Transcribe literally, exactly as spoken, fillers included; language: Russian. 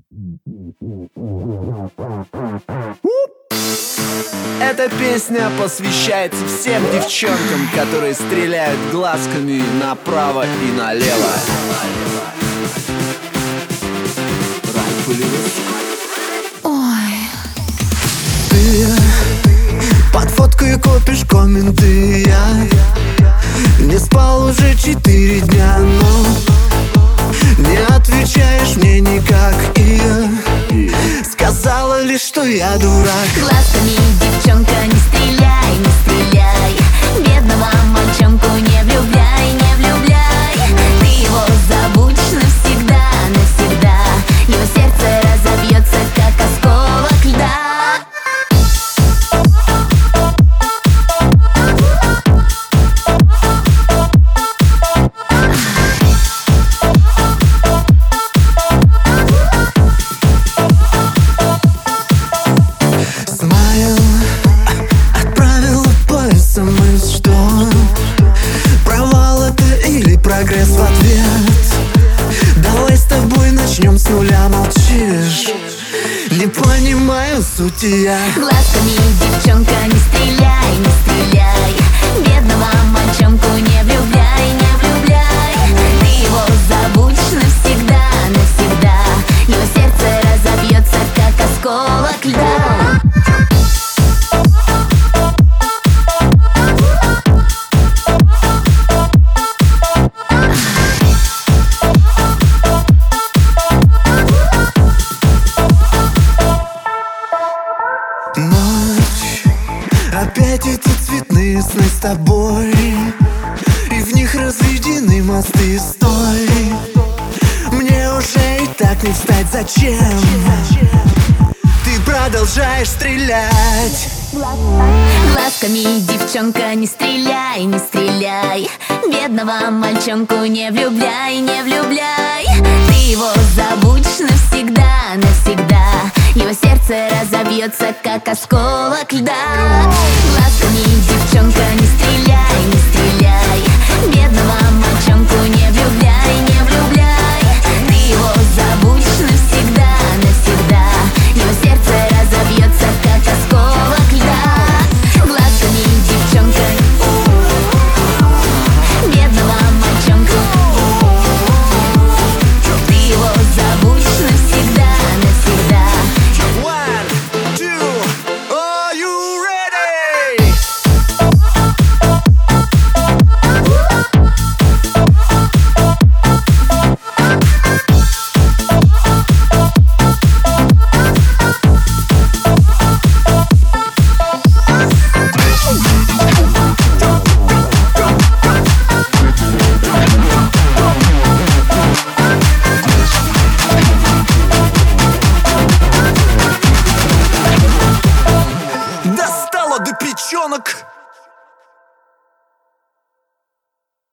Эта песня посвящается всем девчонкам, которые стреляют глазками направо и налево. Ой. Ты под фоткой копишь комменты. Я не спал уже четыре дня, но не отвечаешь мне никак. И сказала лишь, что я дурак. Глазками, девчонка, не стреляй, не стреляй. Бедного мальчонку не влюбляй, не влюбляй. Ты его забудешь навсегда, навсегда. Его сердце разобьется, как осколок льда. Прогресс в ответ. Давай с тобой начнем с нуля. Молчишь, не понимаю сути я. Глазками, девчонка, не стреляй, не стреляй. Бедного мальчонку не влюбляй, не влюбляй. Ты его забудешь навсегда, навсегда. Его сердце разобьется, как осколок льда. Опять эти цветные сны с тобой, и в них разведены мосты. Стой, мне уже и так не встать. Зачем ты продолжаешь стрелять? Глазками, девчонка, не стреляй, не стреляй. Бедного мальчонку не влюбляй, не влюбляй. Ты его забудешь навсегда, навсегда. Его сердце разобьется, как осколок льда. Глазками, девчонка, не